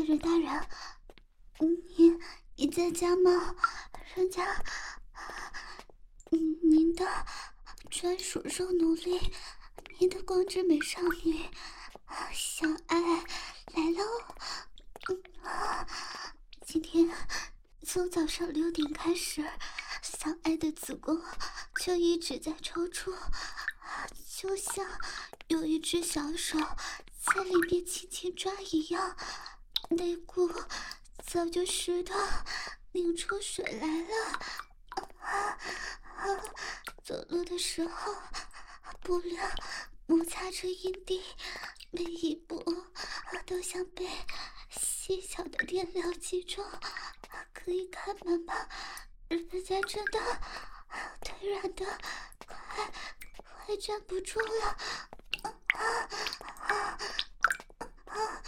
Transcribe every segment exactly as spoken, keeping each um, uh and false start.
人大人，您你在家吗？人家，嗯，您的专属肉奴隶，您的光之美少女小爱来喽！嗯啊，今天从早上六点开始，小爱的子宫就一直在抽搐，就像有一只小手在里面轻轻抓一样，内裤早就湿的拧出水来了。啊啊！走路的时候，布料摩擦着阴蒂，每一步都像被细小的电疗击中。可以看妈妈，人家真的腿软的快快站不住了。啊啊啊啊！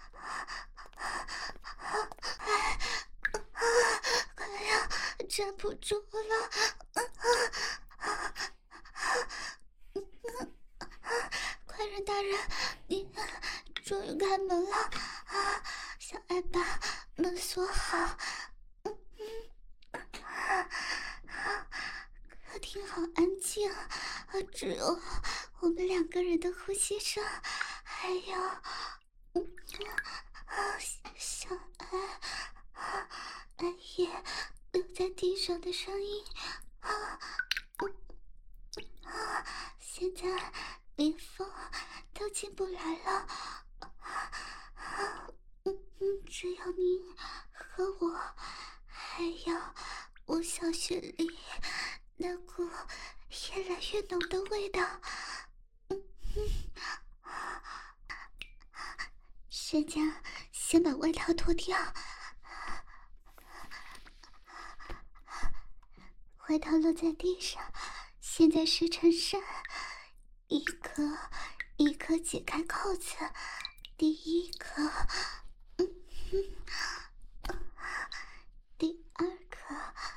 哎啊！快呀，站不住了！啊啊啊！快人大人，你终于开门了啊！小爱把门锁好。嗯嗯啊啊！客厅好安静，只有我们两个人的呼吸声，还有嗯啊小爱啊爱叶留在地上的声音啊嗯啊！现在连风都进不来了啊！嗯嗯，只有您和我，还有我小雪里那股越来越浓的味道。嗯嗯，学长，先把外套脱掉。外套落在地上，现在是衬衫，一颗一颗解开扣子，第一颗，嗯嗯，第二颗，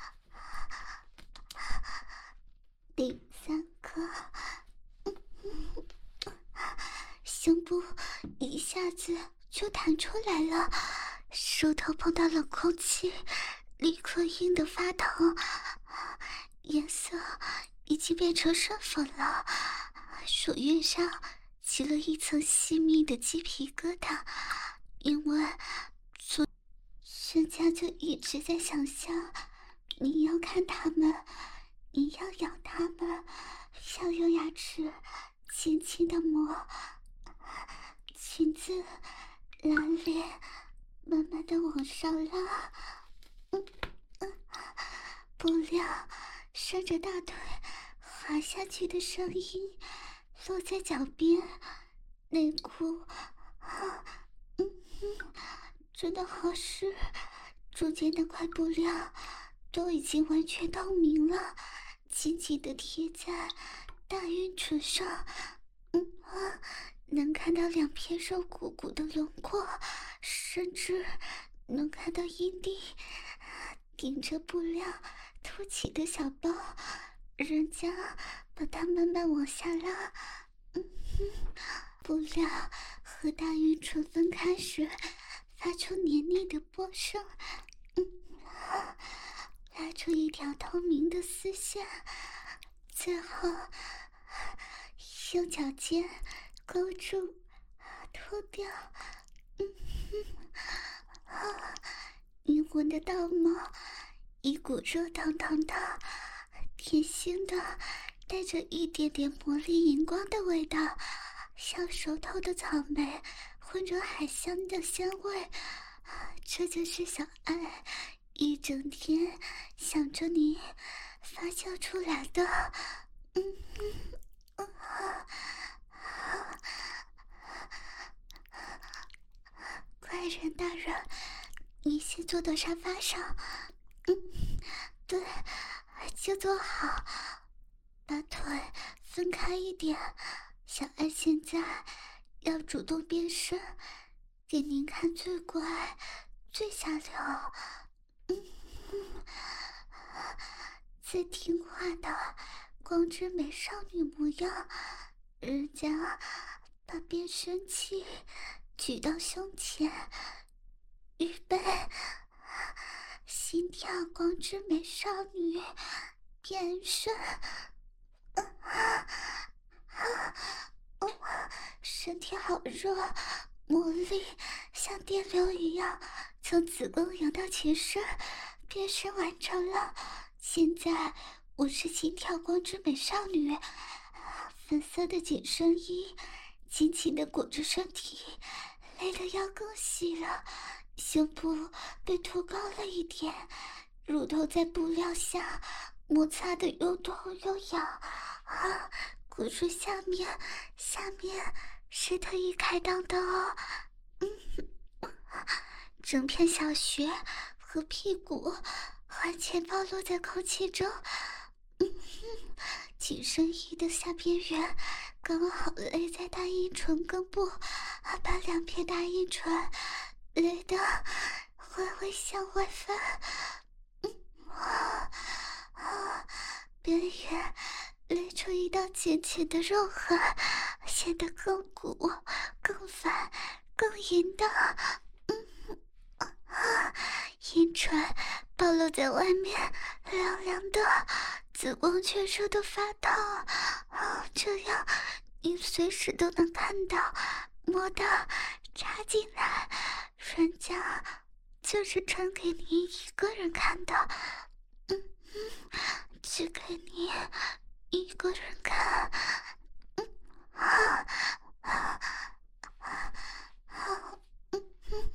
第三颗，嗯嗯，胸部一下子就弹出来了，手头碰到冷空气，立刻硬得发疼，颜色已经变成深粉了，手晕上起了一层细密的鸡皮疙瘩，因为昨人家就一直在想象，你要看他们，你要咬他们，要用牙齿轻轻的磨，裙子拉链慢慢的往上拉，嗯嗯，布料顺着大腿滑下去的声音落在脚边，内裤啊，嗯嗯，真的好湿，中间那块布料都已经完全透明了，紧紧的贴在大阴唇上，嗯啊，能看到两片肉鼓鼓的轮廓，甚至能看到阴蒂顶着布料凸起的小包，人家把它慢慢往下拉，嗯哼，布料和大阴唇分开时发出黏腻的波声，嗯啊，拉出一条透明的丝线，最后用脚尖勾住脱掉，嗯哼，啊，灵魂的道貌，一股热腾腾的甜腥的带着一点点魔力荧光的味道，像熟透的草莓混着海香的香味，这就是小爱一整天想着你发酵出来的。嗯嗯啊啊，快人大人，你先坐到沙发上，嗯，对，就坐好，把腿分开一点，小爱现在要主动变身，给您看最乖最下流，嗯嗯，最听话的光之美少女模样，人家把变声器举到胸前， 预备，心跳光之美少女变身。身体好热，魔力像电流一样从子宫游到全身，变身完成了。现在我是心跳光之美少女，粉色的紧身衣紧紧地裹着身体，勒得腰更细了，胸部被托高了一点，乳头在布料下摩擦的又痛又痒啊！骨髓下面，下面是特意开裆的哦。嗯，整片小穴和屁股完全暴露在空气中。嗯，紧身衣的下边缘刚好勒在大阴唇根部，把两片大阴唇勒得微微向外翻。嗯啊啊，边缘勒出一道浅浅的肉痕，显得更鼓、更烦、更淫荡。嗯啊，阴唇暴露在外面，凉凉的，子宫却热得发烫。啊，这样你随时都能看到、摸到、插进来，人家就是穿给你一个人看的。嗯嗯，只给你一个人看。嗯啊啊啊啊！嗯嗯，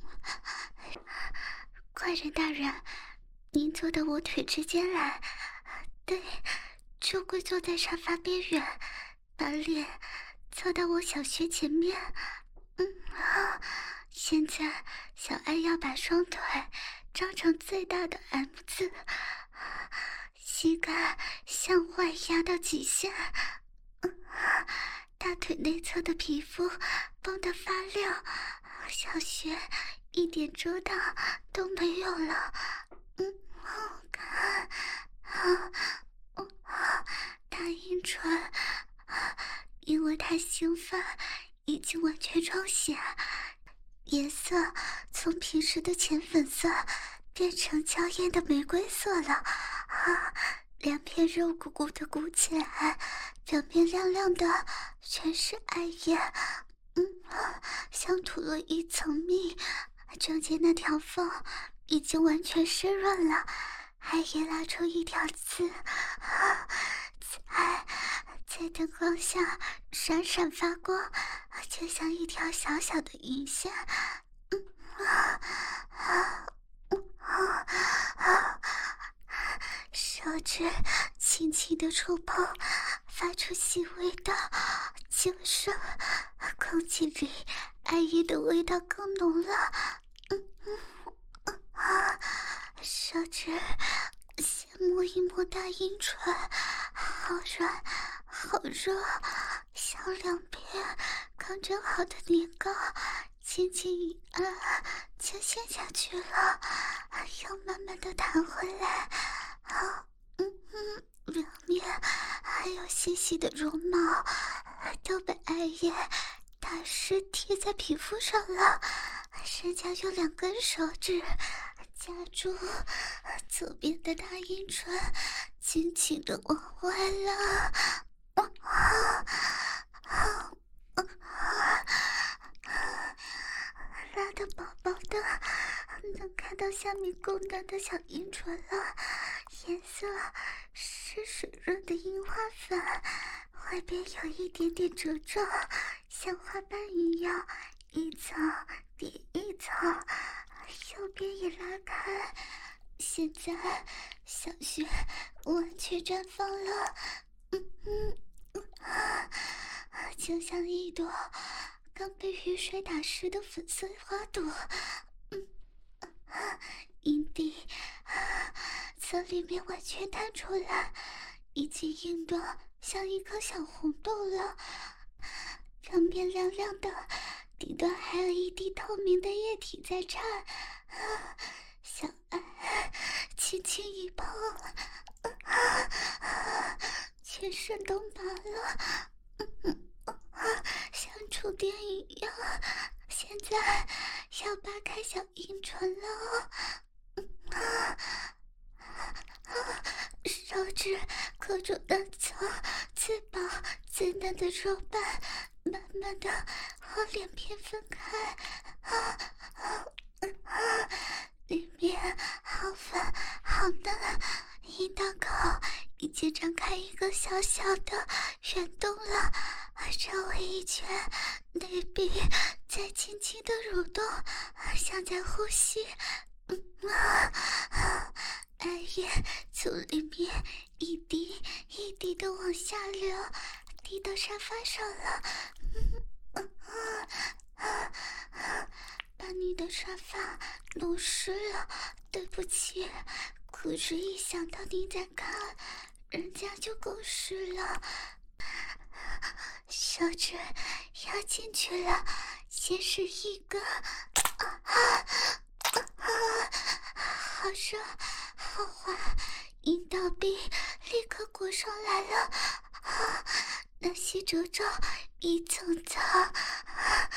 怪人大人，您坐到我腿之间来。对，就跪坐在沙发边缘，把脸凑到我小穴前面。嗯啊，现在小爱要把双腿张成最大的 M 字，膝盖向外压到极限。嗯啊，大腿内侧的皮肤绷得发亮，小穴一点遮挡都没有了。嗯，好看啊！嗯啊，大阴唇啊，因为太兴奋，已经完全充血，颜色从平时的浅粉色变成娇艳的玫瑰色了啊！两片肉鼓鼓的鼓起来，表面亮亮的，全是爱液。嗯，像涂了一层蜜，中间那条缝已经完全湿润了，爱液拉出一条刺，啊，在在灯光下闪闪发光，就像一条小小的银线。嗯啊啊啊啊！手指轻轻的触碰，发出细微的精声，空气里爱液的味道更浓了。嗯嗯啊，手指先摸一摸大阴唇，好软好热，向两边刚蒸好的年糕轻轻一按就陷下去了，又慢慢的弹回来。啊，嗯嗯，表面还有细细的绒毛都被爱液打湿贴在皮肤上了，人家用两根手指夹住左边的大阴唇，轻轻的往外拉。啊啊啊啊！拉得饱饱的，能看到下面宫胆的小阴唇了，颜色是水润的樱花粉，外边有一点点褶皱，像花瓣一样，一层叠一层，右边也拉开，现在小穴完全绽放了。嗯嗯嗯啊，就像一朵刚被雨水打湿的粉色花朵。嗯啊，阴蒂啊从里面完全探出来，已经硬得像一颗小红豆了，表面亮亮的，顶端还有一滴透明的液体在颤。啊，小爱轻轻一碰，啊啊，全身都麻了。嗯嗯啊，像触电一样，现在要扒开小阴唇了哦。啊啊！手指扣住的从自饱自嫩的肉瓣，慢慢的和两片分开。啊啊啊！里面好粉好嫩，阴道口已经张开一个小小的圆洞了，周围一圈内壁在轻轻的蠕动，像在呼吸。嗯啊啊！爱液从里面一滴一滴的往下流，滴到沙发上了。嗯啊啊啊！把你的沙发弄湿了，对不起。可是一想到你在看，人家就够湿了。手指要进去了，先是一个，啊啊啊！好热，好滑，阴道壁立刻裹上来了。啊，那些褶皱一层层，啊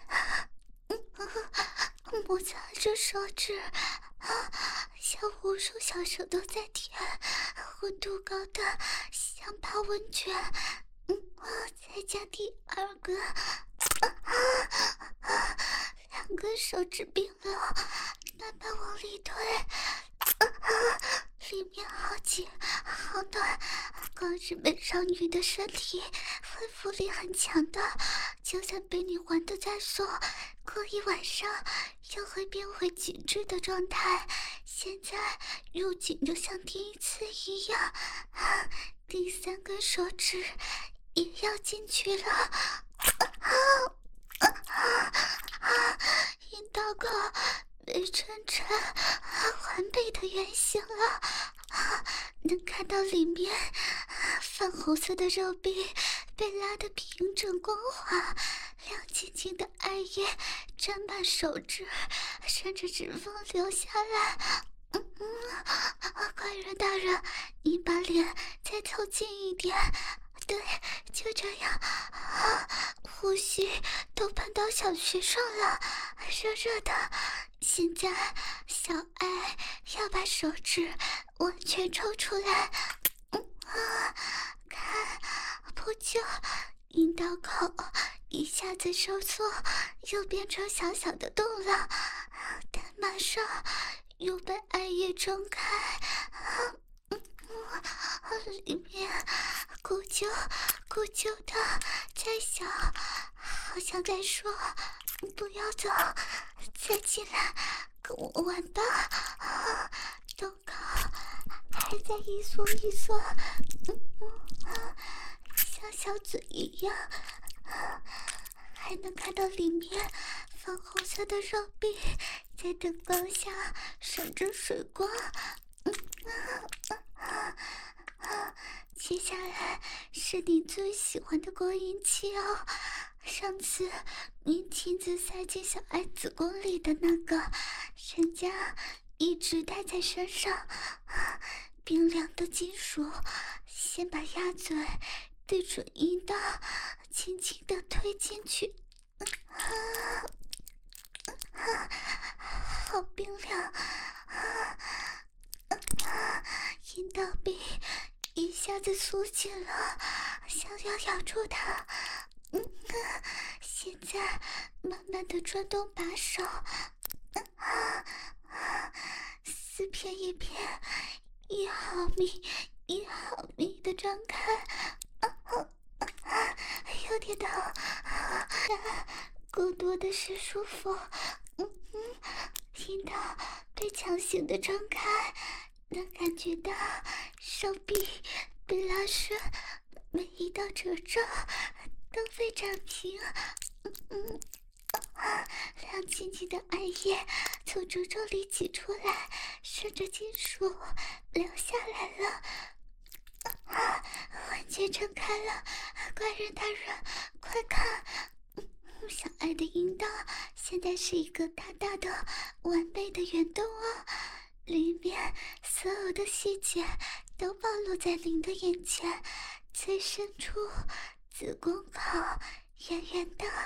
嗯，摩擦着手指，啊，像无数小手都在舔，温度高的像泡温泉。嗯，再加第二个，啊啊啊！两个手指并拢，慢慢往里推，啊啊！里面好紧好暖，光日本少女的身体恢复力很强的，就算被你玩得再松，过一晚上又会变回紧致的状态。现在入紧就像第一次一样，啊，第三根手指也要进去了。啊啊啊啊！阴道口被撑成完美的圆形了，啊，能看到里面粉红色的肉壁被拉得平整光滑，亮晶晶的爱液沾满手指，顺着指缝流下来。嗯嗯，官人大人，你把脸再凑近一点。对，就这样，啊，呼吸都喷到小穴上了，热热的。现在小爱要把手指完全抽出来。嗯啊，看，不久阴道口一下子收缩，又变成小小的洞了，但马上又被爱液睁开。啊里面咕啾咕啾的在响，好像在说不要走，再进来跟我玩吧。啊，洞口还在一缩一缩，嗯嗯，像小嘴一样，啊，还能看到里面粉红色的肉壁在灯光下闪着水光。嗯啊啊啊！接下来是你最喜欢的过阴器哦，上次你亲自塞进小爱子宫里的那个，人家一直带在身上，冰凉的金属。先把鸭嘴对准阴道，轻轻地推进去。啊啊，好冰凉啊！啊，阴道壁一下子缩紧了，想要咬住它。嗯，现在慢慢的转动把手，啊啊，四片一片，一毫米一毫米的张开。啊啊啊，有点疼，啊，更多的是舒服。嗯嗯，阴道被强行的张开，能感觉到手臂被拉伸，每一道褶皱都被展平。嗯嗯，啊，亮晶晶的爱液从褶皱里挤出来，顺着金属流下来了。啊，完全撑开了，官人大人，快看！小爱的阴道现在是一个大大的完美的圆洞哦，里面所有的细节都暴露在您的眼前。最深处子宫口圆圆的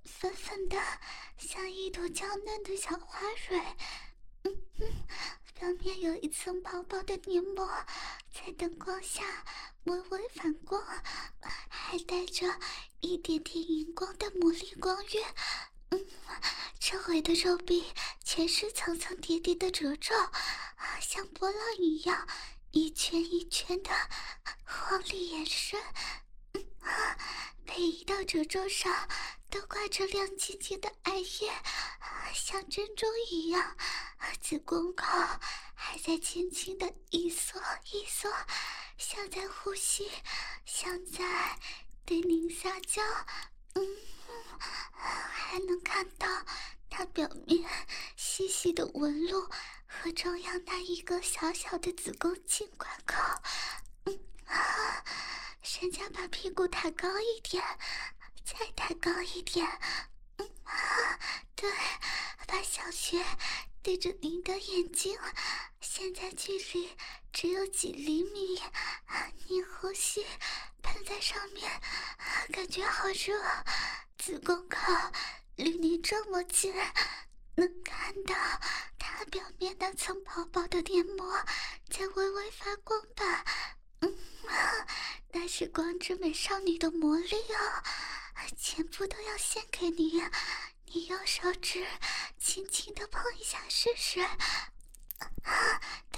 粉粉的，像一朵娇嫩的小花蕊。嗯嗯，表面有一层薄薄的黏膜，在灯光下微微反光，还带着一点点荧光的魔力光晕。嗯，周围的肉壁全是层层叠叠的褶皱，像波浪一样一圈一圈的往里延伸。嗯，每一道褶皱上都挂着亮晶晶的艾叶，像珍珠一样。子宫口还在轻轻的一缩一缩，像在呼吸，像在对您撒娇。嗯，还能看到它表面细细的纹路和中央那一个小小的子宫颈管口。嗯啊，人家把屁股抬高一点，再抬高一点。嗯啊，对，把小穴对着您的眼睛，现在距离只有几厘米，您呼吸喷在上面，感觉好热。子宫口离你这么近，能看到它表面那层薄薄的黏膜在微微发光吧？嗯，那是光之美少女的魔力哦，全部都要献给你。你用手指轻轻地碰一下试试。啊，对，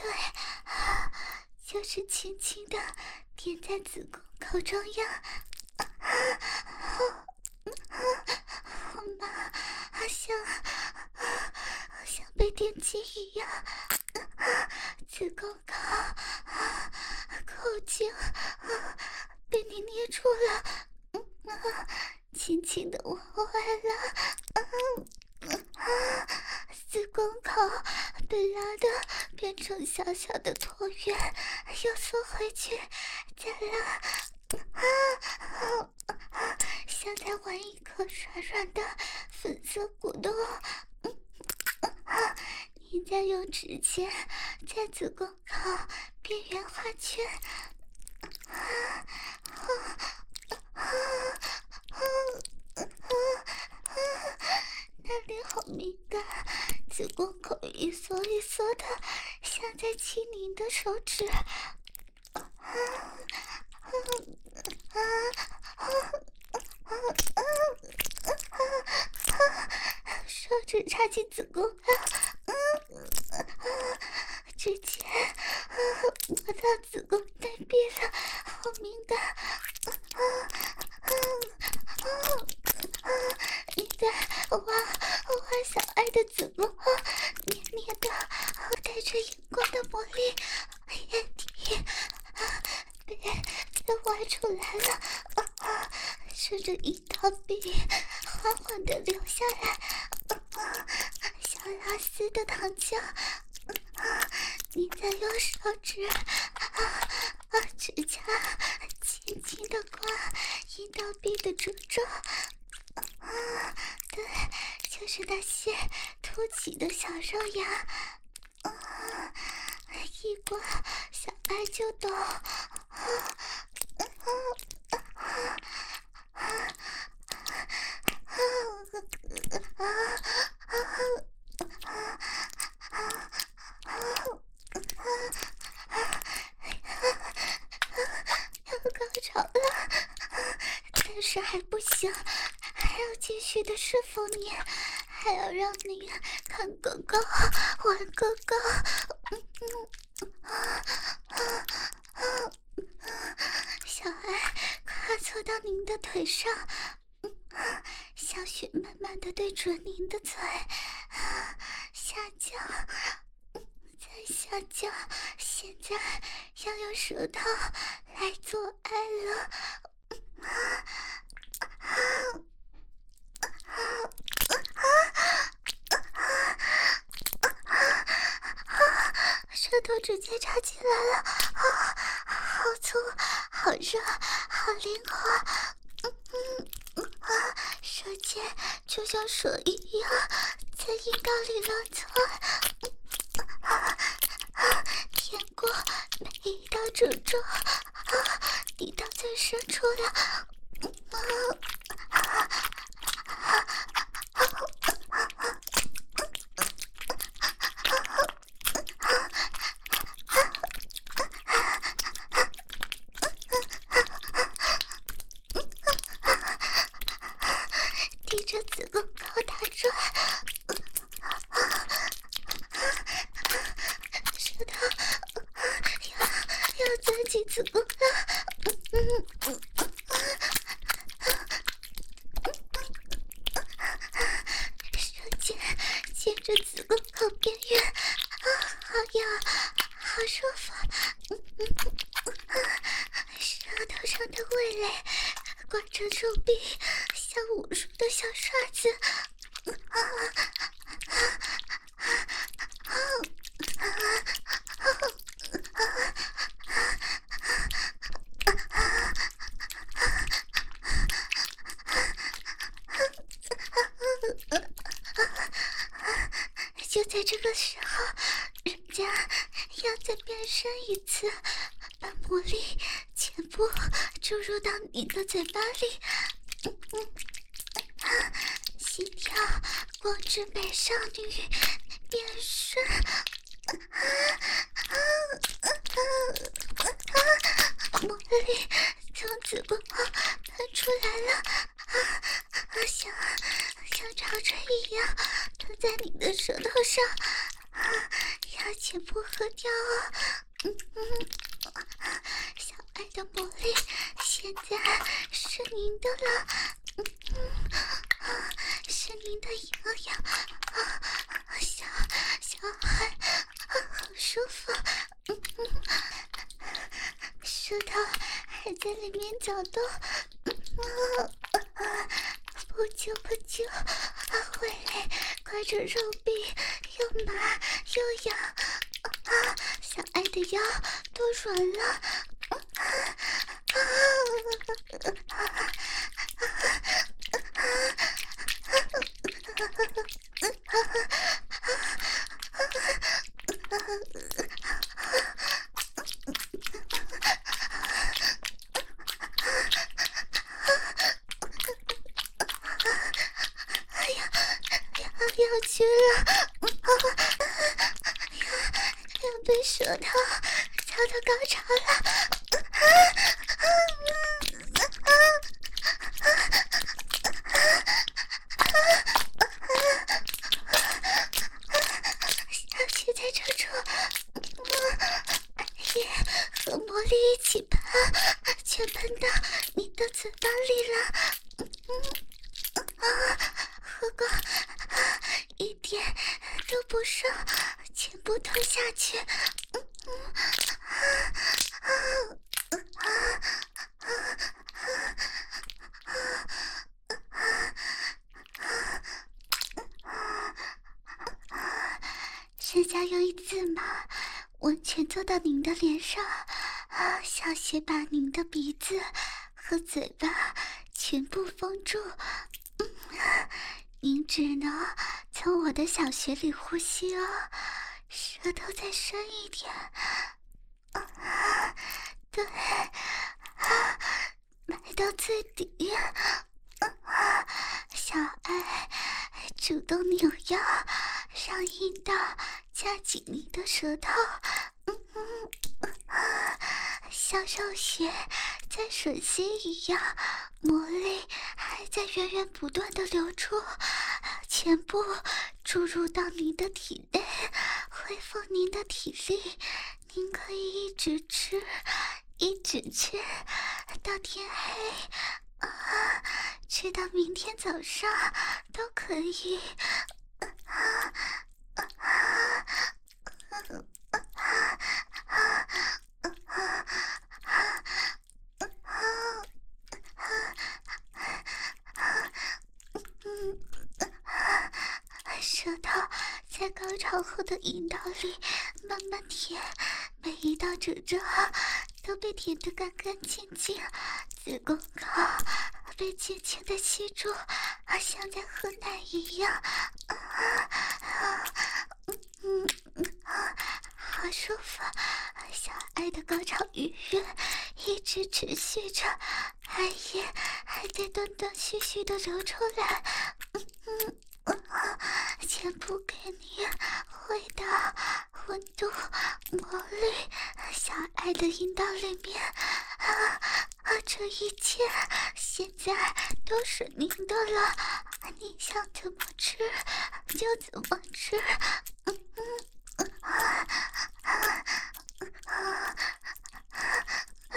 就是轻轻地点在子宫口中央。啊啊好麻，好像好像被电击一样。子宫口口颈被你捏住了，嗯，轻轻地往外拉。嗯啊，子宫口被拉的变成小小的椭圆，又缩回去，再拉。啊啊，像在玩一颗软软的粉色果冻。嗯啊，你再用指尖在子宫口边缘画圈。啊啊啊啊啊啊！那里好敏感，子宫口一缩一缩的，像在亲您的手指。啊啊啊啊啊啊啊！手指插进子宫了，嗯啊，直接啊摸到子宫内壁了，好敏感。啊啊啊啊！你在挖挖小爱的子宫，黏黏的，带着荧光的魔力，眼底啊被被挖出来了。啊啊，顺着一道鼻缓缓地流下来。啊，像拉丝的糖浆。啊，你再用手指啊啊指甲轻轻地刮阴道壁的褶皱。啊，对，就是那些凸起的小肉芽。啊，一刮小爱就懂。啊啊啊啊啊啊啊啊啊！要高潮了，但是还不行，还要继续的说服你，还要让你看狗狗，玩狗狗。嗯嗯啊啊啊啊！小爱跨坐到您的腿上，嗯啊，小雪慢慢的对准您的嘴，啊，下降。在下降，现在要用舌头来做爱了。啊啊啊啊啊！舌头直接插进来了，啊，好粗，好热，好灵活。嗯嗯嗯啊，舌尖就像水一样在阴道里乱窜。啊啊！舔过每一道褶皱，啊，滴到最深处了。啊啊啊！ 子宫了。嗯嗯手尖接着子宫口边缘，啊，好痒，好舒服。嗯嗯嗯，舌头上的味蕾挂着肉壁，像无数的小刷子。啊啊啊啊啊就在这个时候，人家要再变身一次，把魔力全部注入到你的嘴巴里。嗯嗯啊，心跳光之美少女变身。啊啊啊啊啊！魔力从子宫口喷出来了，啊啊！像像潮水一样喷在你的舌头上，啊，要全部喝掉哦。嗯嗯，小爱的魔力现在是您的了。嗯嗯，啊，是您的痒痒，啊，小小孩，啊，好舒服。嗯嗯，舌头还在里面搅动。嗯啊啊，不久不久，啊，回来挂着肉壁，又麻又痒。啊，小爱的腰都软了。啊啊啊啊！哎呀，要要去了！要要被舌头操到高潮了！小穴在这处，也和魔力一起喷，全喷到你的嘴巴里了。嗯啊，喝过，一点都不剩，全部吞下去。嗯嗯啊啊啊啊啊！剩下用一字马完全坐到您的脸上，啊，小穴把您的鼻子和嘴巴全部封住。嗯，您只能从我的小穴里呼吸哦，舌头再深一点。啊，对，啊，埋到最底。啊，小爱主动扭腰，让阴道夹紧你的舌头。嗯嗯啊，像肉血在吮吸一样，魔力还在源源不断的流出，全部注入到您的体内，恢复您的体力。您可以一直吃，一直吃到天黑。啊，吃到明天早上都可以。啊啊啊啊啊啊舌头在高潮后的阴道里慢慢舔，每一道褶皱都被舔得干干净净，子宫口被轻轻的吸住，像在喝奶一样。啊啊嗯嗯啊，好舒服！小爱的高潮愉悦一直持续着，爱液还在断断续续的流出来。嗯嗯。全部给你回到温度魔力小爱的阴道里面。啊啊！这一切现在都是您的了，你想怎么吃就怎么吃。嗯嗯啊啊啊啊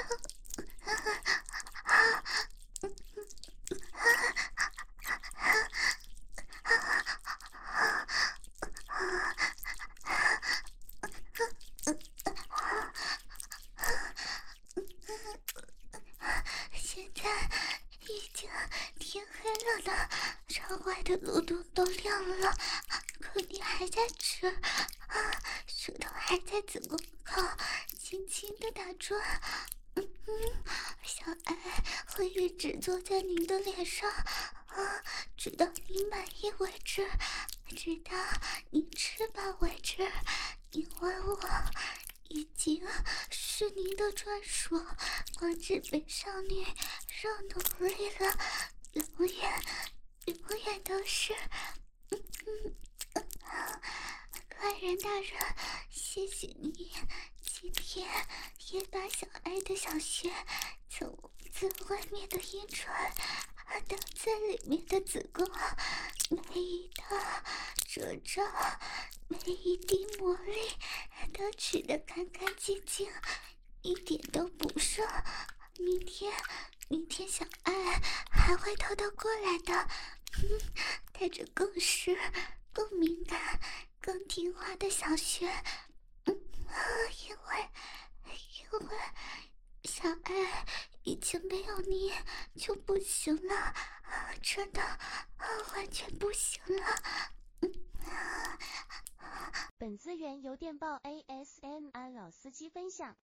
坏的路都都亮了，可你还在吃，啊，舌头还在子宫口轻轻的打转。嗯嗯，小爱会一直坐在您的脸上，啊，直到你满意为止，直到你吃饱为止，因为我已经是您的专属光之美少女少奴力了，永远永远都是。嗯嗯嗯，官人大人，谢谢你今天也把小爱的小穴从自外面的阴唇到在里面的子宫，每一道褶皱，每一滴魔力都取得干干净净，一点都不剩。明天明天小爱还会偷偷过来的，嗯，带着更湿更敏感更听话的小穴。嗯，因为因为小爱已经没有你就不行了，真的完全不行了。嗯， 本资源由电报 A S M R 老司机分享。